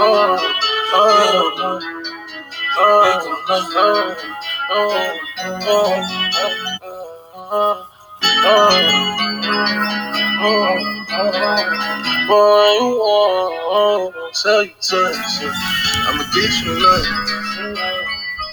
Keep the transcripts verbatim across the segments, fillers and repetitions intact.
Boy, you want, tell you twice. I'ma get you tonight.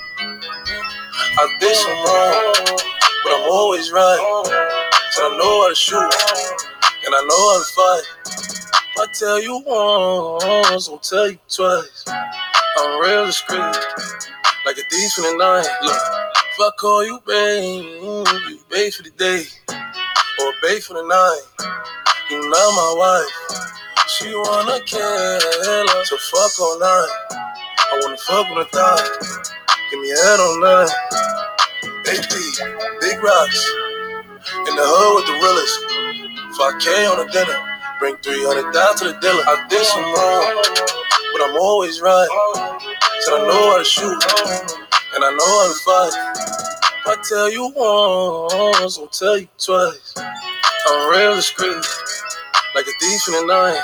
I did some wrong, but I'm always right. So I know how to shoot, and I know how to fight. If I tell you once, I'll tell you twice. I'm real discreet, like a thief in the night. Look, if I call you babe, you babe for the day, or babe for the night. You not my wife. She wanna kill, so fuck all night. I wanna fuck with a thigh. Give me head all night. A P, big rocks. In the hood with the realest. five K on the dinner. Bring three hundred down to the dealer. I did some wrong, but I'm always right. So I know how to shoot, and I know how to fight. If I tell you once, I'll tell you twice. I'm real discreet, like a thief in the night.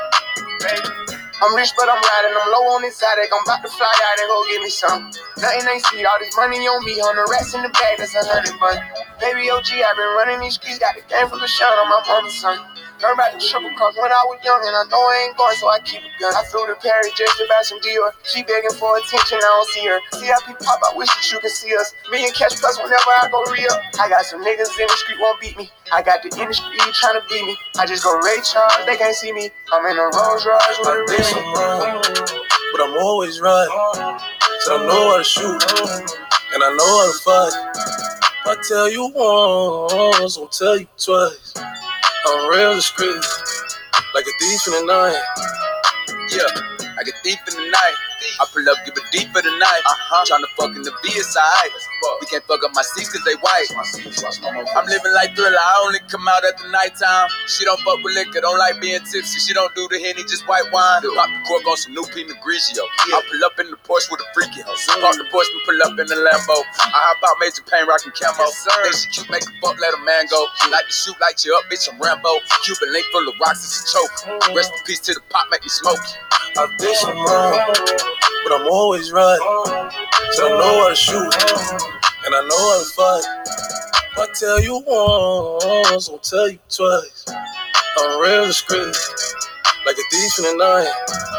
I'm rich, but I'm riding, I'm low on this attic. I'm about to fly out and go get me some. Nothing ain't sweet, all this money on me. On the rest in the bag, that's a hundred bun. Baby O G, I've been running these streets, got the game from the shot on my mama's son. Learned about the triple cross when I was young, and I know I ain't going, so I keep a gun. I flew to Paris just to buy some Dior. She begging for attention, I don't see her. C I P pop, I wish that you could see us. Million cash plus whenever I go real. I got some niggas in the street won't beat me. I got the industry trying to beat me. I just go Ray Charles, they can't see me. I'm in a Rolls Royce with a did some wrong, but I'm always right. So I know how to shoot, and I know how to fight. If I tell you once, I'll tell you twice. I'm real discreet, like a thief in the night. Yeah, like a thief in the night. I pull up, give a deep for the night. Uh-huh. Tryna fuck in the V S I. We can't fuck up my seats cause they white. I'm living like Thriller, I only come out at the nighttime. She don't fuck with liquor, don't like being tipsy. She don't do the Henny, just white wine. Pop the cork on some new Pinot Grigio. I pull up in the Porsche with a freaky hoe. Park the Porsche and pull up in the Lambo. I hop out Major Payne rockin' camo. Think she cute, make a fuck, let a man go. Like to shoot, light you up, bitch, I'm Rambo. Cuban link full of rocks, it's a choke. Rest in peace to the pop, make me smoke. I did some wrong, but I'm always right. So I know how to shoot, and I know how to fight. If I tell you once, I'll tell you twice. I'm real discreet, like a thief in the night.